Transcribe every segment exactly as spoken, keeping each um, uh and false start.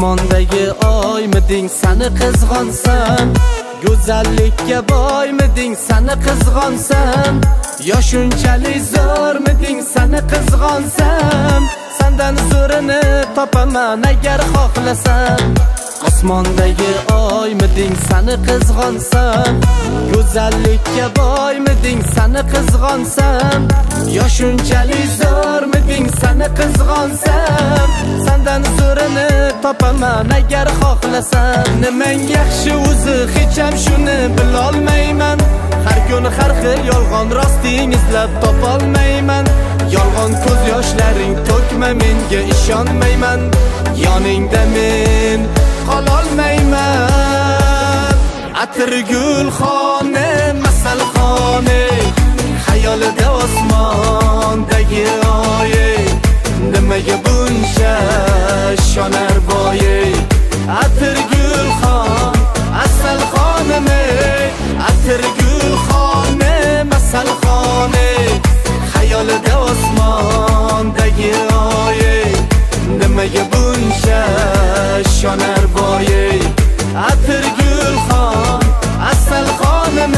Osmondagi oymiding sani qizg'onsam, go'zallikka boymiding sani qizg'onsam, yo shunchalik zo'rmiding sani qizg'onsam, sendan zo'rini topaman agar xohlasam. Osmondagi oymiding sani qizg'onsam, go'zallikka boymiding sani qizg'onsam, yo shunchalik zo'rmiding sani qizg'onsam, sendan zo'rini topaman agar xohlasam. Nimang yaxshi o'zi hech ham shuni bilolmayman, har kun har xil yolg'on rosting izlab topolmayman. Yolg'on ko'z yoshlaring to'kma, menga ishonmayman, yoningda men qololmayman. Atirgul xone masalxone, xayolida osmondagi oyi, nimaga buncha shonar boyi. Atirgul xon asal xonim, atirgul xone masalxone, xayolida osmondagi oyi, nimaga buncha shonar boyi. Atirgul xon asal xonim,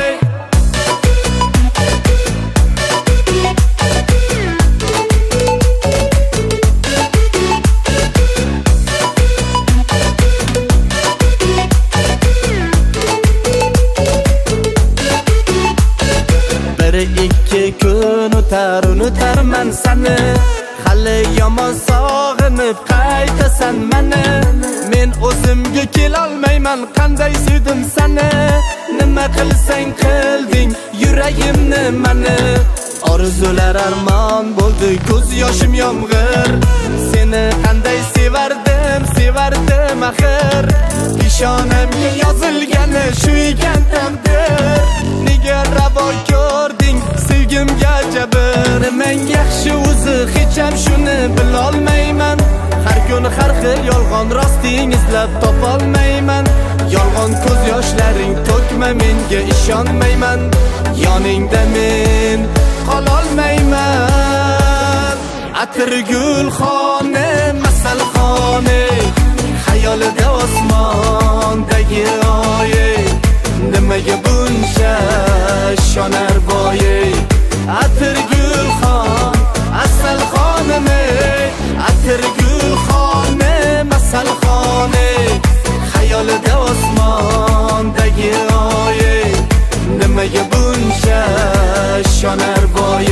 bir ikki kun o'tar unutarman sani, hali yomon sog'inib qaytasan mani. Men o'zimga kelolmayman, qanday sevdim sani, nima qilsang qilding yuragimni mani. Orzular armon bo'ldi, ko'z yoshim yomg'ir, seni qanday sevardim, sevardim axir. Peshonamga yozilgani shu ekan taqdir, nega ravo ko'rding sevgimga jabr. Nimang yaxshi o'zi hech ham shuni bilolmayman, har kun har xil yolg'on rosting izlab topolmayman. Yolg'on ko'z yoshlaring to'kma, menga ishonmayman, yoningda men qololmayman. Atirgul xone masalxone, xayolida osmondagi oyi, nimaga buncha shonar boyi. Atirgul xon asal xonim, atirgul xone masalxone, xayolida osmondagi oyi, nimaga buncha shonar boyi.